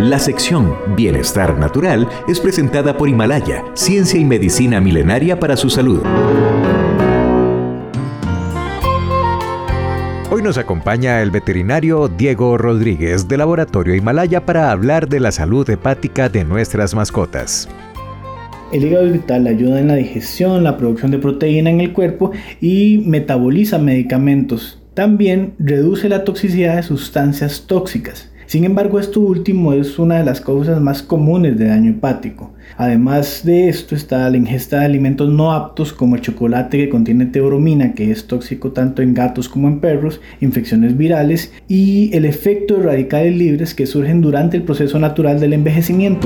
La sección Bienestar Natural es presentada por Himalaya, ciencia y medicina milenaria para su salud. Hoy nos acompaña el veterinario Diego Rodríguez de Laboratorio Himalaya para hablar de la salud hepática de nuestras mascotas. El hígado es vital, ayuda en la digestión, la producción de proteína en el cuerpo y metaboliza medicamentos. También reduce la toxicidad de sustancias tóxicas. Sin embargo, esto último es una de las causas más comunes de daño hepático. Además de esto está la ingesta de alimentos no aptos como el chocolate que contiene teobromina, que es tóxico tanto en gatos como en perros, infecciones virales y el efecto de radicales libres que surgen durante el proceso natural del envejecimiento.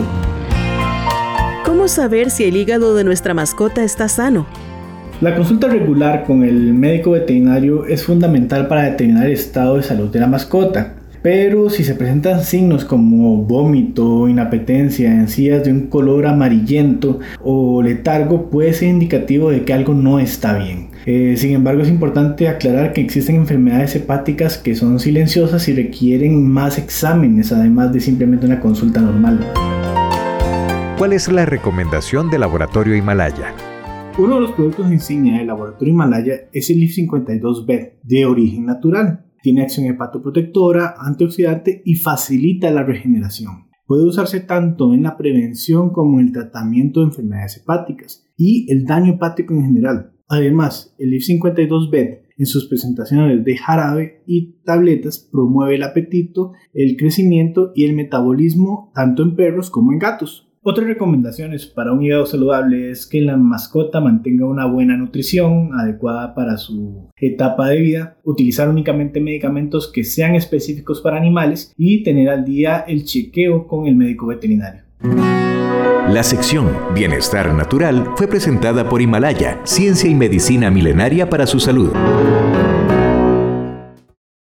¿Cómo saber si el hígado de nuestra mascota está sano? La consulta regular con el médico veterinario es fundamental para determinar el estado de salud de la mascota. Pero si se presentan signos como vómito, inapetencia, encías de un color amarillento o letargo, puede ser indicativo de que algo no está bien. Sin embargo, es importante aclarar que existen enfermedades hepáticas que son silenciosas y requieren más exámenes, además de simplemente una consulta normal. ¿Cuál es la recomendación del Laboratorio Himalaya? Uno de los productos insignia del Laboratorio Himalaya es el LIF52B, de origen natural. Tiene acción hepatoprotectora, antioxidante y facilita la regeneración. Puede usarse tanto en la prevención como en el tratamiento de enfermedades hepáticas y el daño hepático en general. Además, el LIF52B en sus presentaciones de jarabe y tabletas promueve el apetito, el crecimiento y el metabolismo tanto en perros como en gatos. Otras recomendaciones para un hígado saludable es que la mascota mantenga una buena nutrición adecuada para su etapa de vida, utilizar únicamente medicamentos que sean específicos para animales y tener al día el chequeo con el médico veterinario. La sección Bienestar Natural fue presentada por Himalaya, ciencia y medicina milenaria para su salud.